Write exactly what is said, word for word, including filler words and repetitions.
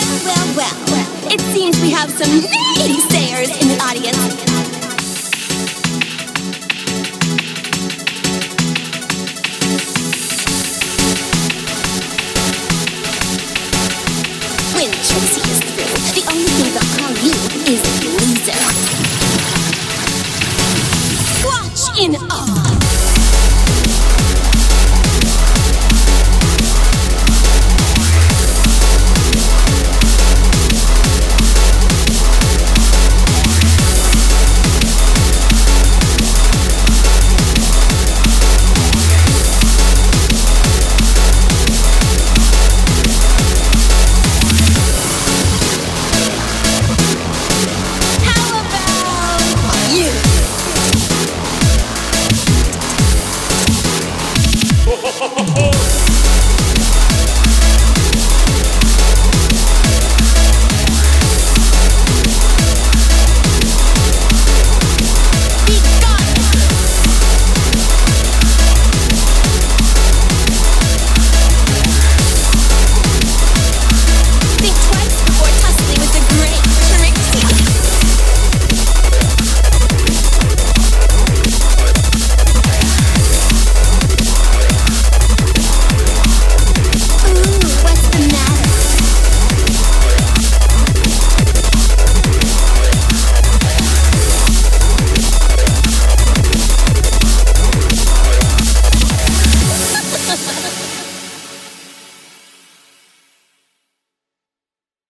Well, well, it seems we have some naysayers in the audience. When Tracy is through, the only thing they'll call you is a loser. Watch in awe.